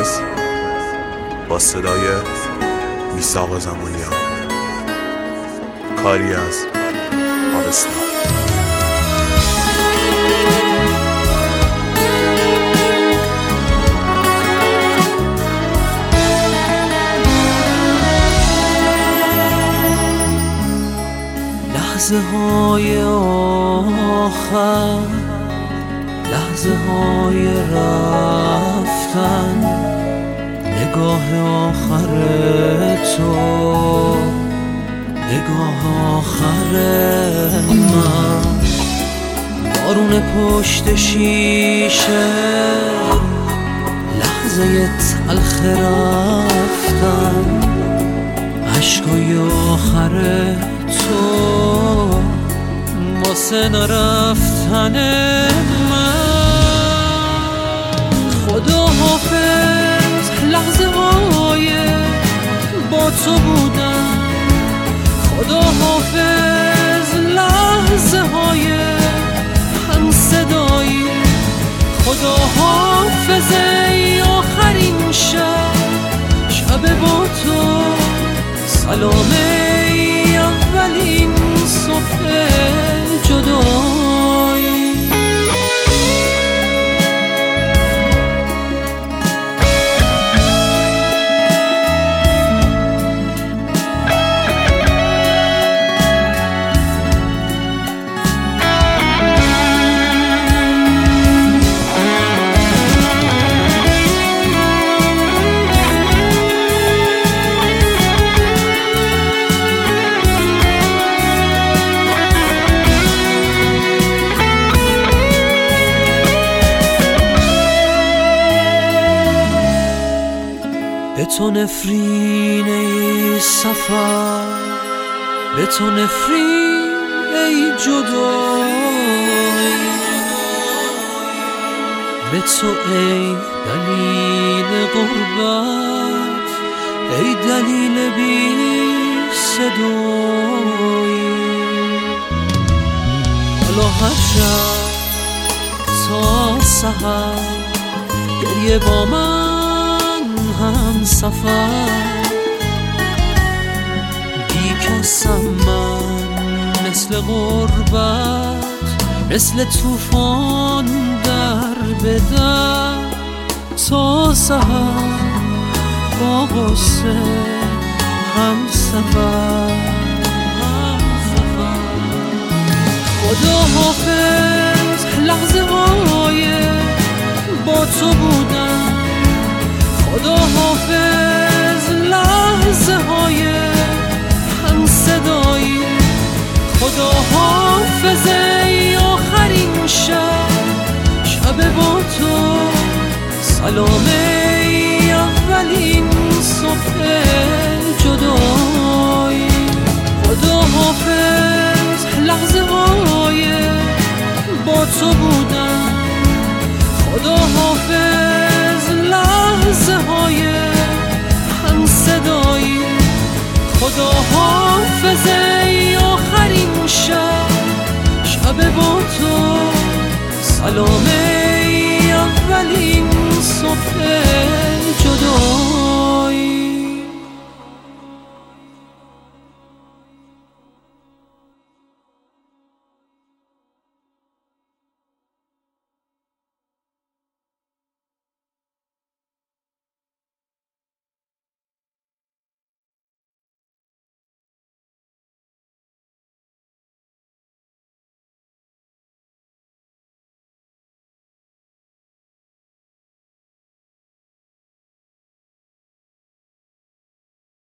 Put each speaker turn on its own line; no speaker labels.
حافظ با صدای میثاق زمانیان. کاری از آبستان.
لحظه های آخر، لحظه های رفتن، نگاه آخر تو، نگاه آخر من، بارون پشت شیشه، لحظه تلخ رفتن، عشقای آخر تو واسه نرفتن من. خدا حافظ لحظه های با تو بودن، خدا حافظ لحظه های هم صدایی، خدا حافظ ای آخرین شب با تو، سلام ای اولین صبح جدایی. به تو نفرین ای سفر، به تو نفرین ای جدایی، به تو ای دلیل غربت، ای دلیل بی صدایی. حالا هر شب تا سحر گریه با من هم سفر، بی کسم من مثل غربت، مثل طوفان در بدر، تا سحر با غصه هم سفر. خدا حافظ لحظه های با تو بودن، خدا حافظ لحظه های هم صدایی، خدا حافظ ای آخرین شب با تو، سلام ای اولین صبح جدایی. خدا حافظ لحظه های با تو بودن، خدا حافظ لحظه های هم صدایی، خدا حافظ ای آخرین شب با تو، سلام ای اولین صبح جدا.